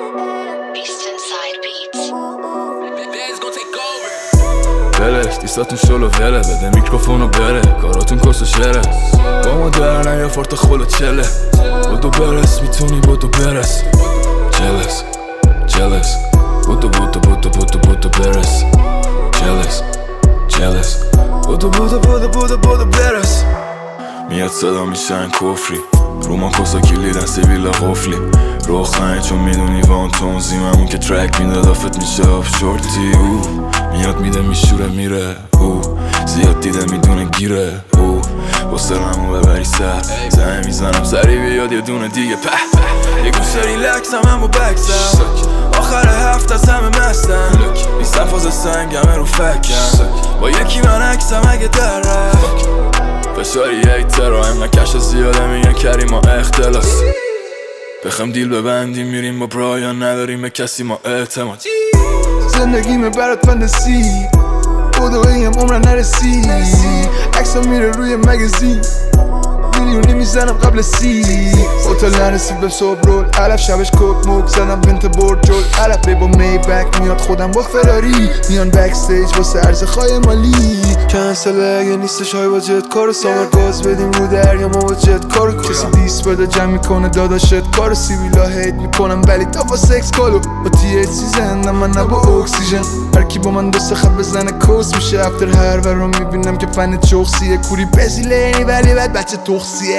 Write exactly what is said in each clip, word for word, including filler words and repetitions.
ولش دیستاتون شلو وله بده میکروفونو بره کاراتون کس و شره با ما درنه یا فارت خلو چله بودو برس میتونی بودو برس جلس جلس بودو بودو بودو بودو بودو برس جلس جلس بودو بودو بودو بودو بودو برس میاد صدا میشن کفری رومان کسا کلیدن سیبیلا قفلی روخنه چون میدونی وان تونزیممون که ترک میده دافت میشه آف شورتی او میاد میده میشوره میره او زیاد دیده میدونه گیره او بسرمو ببری سر زنه میزنم سری بیاد یه دونه دیگه په یه گوشه ریلکس هم هم با بکسم آخر هفت از همه مستم نیستم فاز سنگمه رو فکم با یکی من عکسم اگه در رفت فشاری هیتر و هم نکش زیاده میگن کریم ما اختلاس بخم دیل ببندیم میریم با برایان نداریم به کسی ما اعتماد زندگیمه برات فندسی بودو ایم عمرن نرسی عکسم میره روی مگزین میلیونی میزنم قبل سی هتل نرسید به صبح رول علف شبش کوک موک زدم بنت برد جل علف با می بک میاد خودم با فراری میان بک استیج واسه عرض خواهی مالی کنسل اگه نیستش های با جت کارو سامر گاز بدیم رو دریا ما با جت کارو کسی دیس بده جمع میکنه داداشت کارو سیویلا هیت میکنم ولی تا با سکس کالو با تی ایچ سی زندم من نه با اکسیژن هرکی با من دوست خب بزنه کوس میشه افتر هر و رو میبینم که فن چوخسیه کوری بزیلینی ولی بعد بچه تخصیه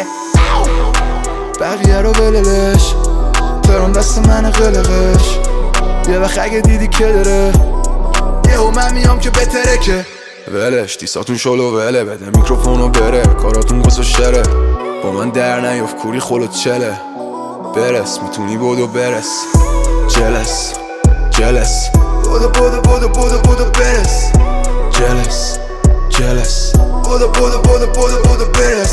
بقیه رو وللش تران دست من قلقش یه وقت اگه دیدی که داره یهو من میام که بهتره که ولش دیساتون شلو وله بده میکروفونو بره کاراتون گس و شره با من در نیاف کوری خلوت چله برس میتونی بودو برس جلس جلس بودو بودو بودو بودو بودو برس جلس جلس بودو بودو بودو بودو بودو برس